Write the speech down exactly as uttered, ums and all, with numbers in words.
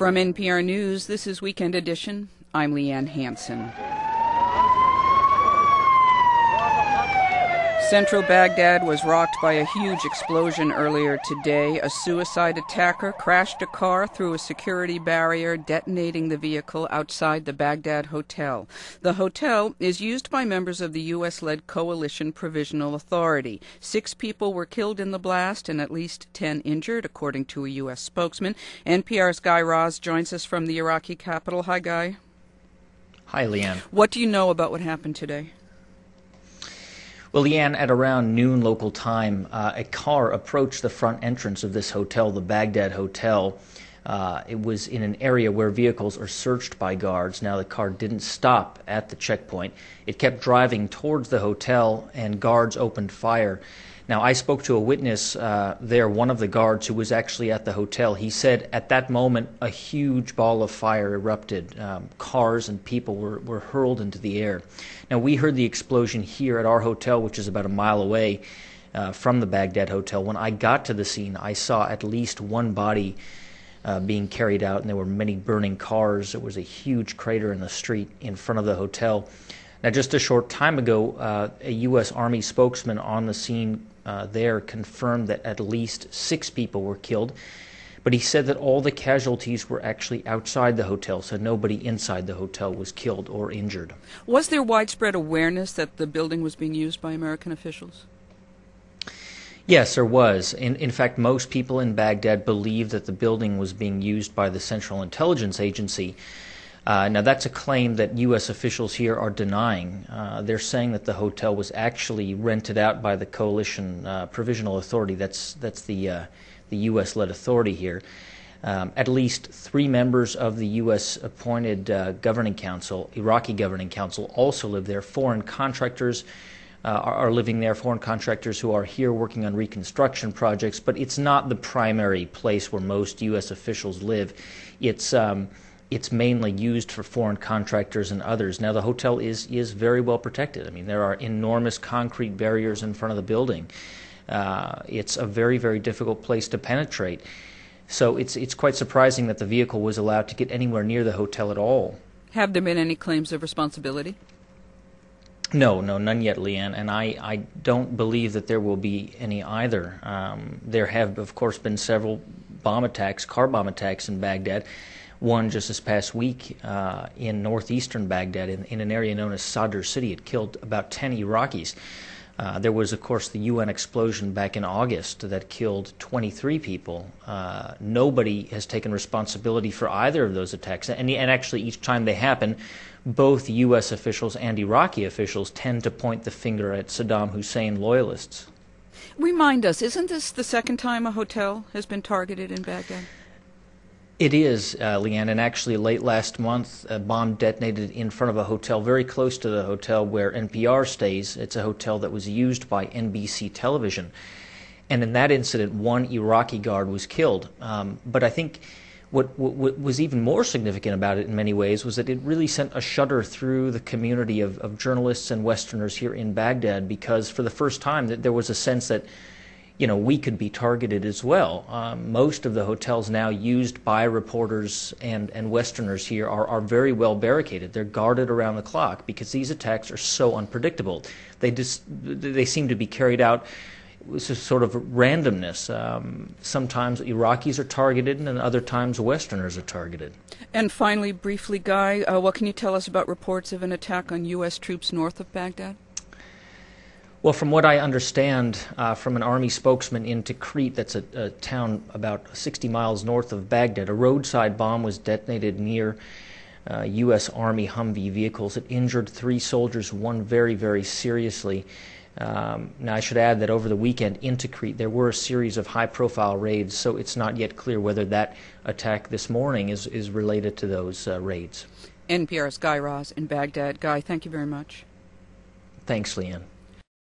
From N P R News, this is Weekend Edition. I'm Leanne Hansen. Central Baghdad was rocked by a huge explosion earlier today. A suicide attacker crashed a car through a security barrier, detonating the vehicle outside the Baghdad Hotel. The hotel is used by members of the U S-led Coalition Provisional Authority. Six people were killed in the blast and at least ten injured, according to a U S spokesman. N P R's Guy Raz joins us from the Iraqi capital. Hi, Guy. Hi, Leanne. What do you know about what happened today? Well, Leanne, at around noon local time, uh, a car approached the front entrance of this hotel, the Baghdad Hotel. Uh, it was in an area where vehicles are searched by guards. Now, the car didn't stop at the checkpoint. It kept driving towards the hotel, and guards opened fire. Now, I spoke to a witness uh, there, one of the guards who was actually at the hotel. He said at that moment a huge ball of fire erupted. Um, cars and people were, were hurled into the air. Now, we heard the explosion here at our hotel, which is about a mile away uh, from the Baghdad Hotel. When I got to the scene, I saw at least one body uh, being carried out, and there were many burning cars. There was a huge crater in the street in front of the hotel. Now, just a short time ago, uh, a U S Army spokesman on the scene uh, there confirmed that at least six people were killed, but he said that all the casualties were actually outside the hotel, so nobody inside the hotel was killed or injured. Was there widespread awareness that the building was being used by American officials? Yes, there was. In, in fact, most people in Baghdad believed that the building was being used by the Central Intelligence Agency. Uh, now, that's a claim that U S officials here are denying. Uh, they're saying that the hotel was actually rented out by the Coalition uh, Provisional Authority. That's that's the uh, the U S-led authority here. Um, at least three members of the U S-appointed uh, governing council, Iraqi governing council, also live there. Foreign contractors uh, are, are living there. Foreign contractors who are here working on reconstruction projects. But it's not the primary place where most U S officials live. It's um, It's mainly used for foreign contractors and others. Now, the hotel is is very well protected. I mean, there are enormous concrete barriers in front of the building. Uh, it's a very, very difficult place to penetrate. So it's it's quite surprising that the vehicle was allowed to get anywhere near the hotel at all. Have there been any claims of responsibility? No, no, none yet, Leanne, and I, I don't believe that there will be any either. Um, there have, of course, been several bomb attacks, car bomb attacks in Baghdad. One just this past week uh, in northeastern Baghdad, in, in an area known as Sadr City. It killed about ten Iraqis. Uh, there was, of course, the U N explosion back in August that killed twenty-three people. Uh, nobody has taken responsibility for either of those attacks. And, and actually, each time they happen, both U S officials and Iraqi officials tend to point the finger at Saddam Hussein loyalists. Remind us, isn't this the second time a hotel has been targeted in Baghdad? It is, uh, Leanne, and actually late last month, a bomb detonated in front of a hotel very close to the hotel where N P R stays. It's a hotel that was used by N B C television. And in that incident, one Iraqi guard was killed. Um, but I think what, what, what was even more significant about it in many ways was that it really sent a shudder through the community of, of journalists and Westerners here in Baghdad, because for the first time that there was a sense that you know, we could be targeted as well. Um, most of the hotels now used by reporters and, and Westerners here are, are very well barricaded. They're guarded around the clock because these attacks are so unpredictable. They just, they seem to be carried out with a sort of randomness. Um, sometimes Iraqis are targeted and other times Westerners are targeted. And finally, briefly, Guy, uh, what can you tell us about reports of an attack on U S troops north of Baghdad? Well, from what I understand uh, from an Army spokesman in Tikrit, that's a, a town about sixty miles north of Baghdad, a roadside bomb was detonated near uh, U S Army Humvee vehicles. It injured three soldiers, one very, very seriously. Um, now, I should add that over the weekend in Tikrit, there were a series of high-profile raids, so it's not yet clear whether that attack this morning is, is related to those uh, raids. N P R's Guy Raz in Baghdad. Guy, thank you very much. Thanks, Leanne.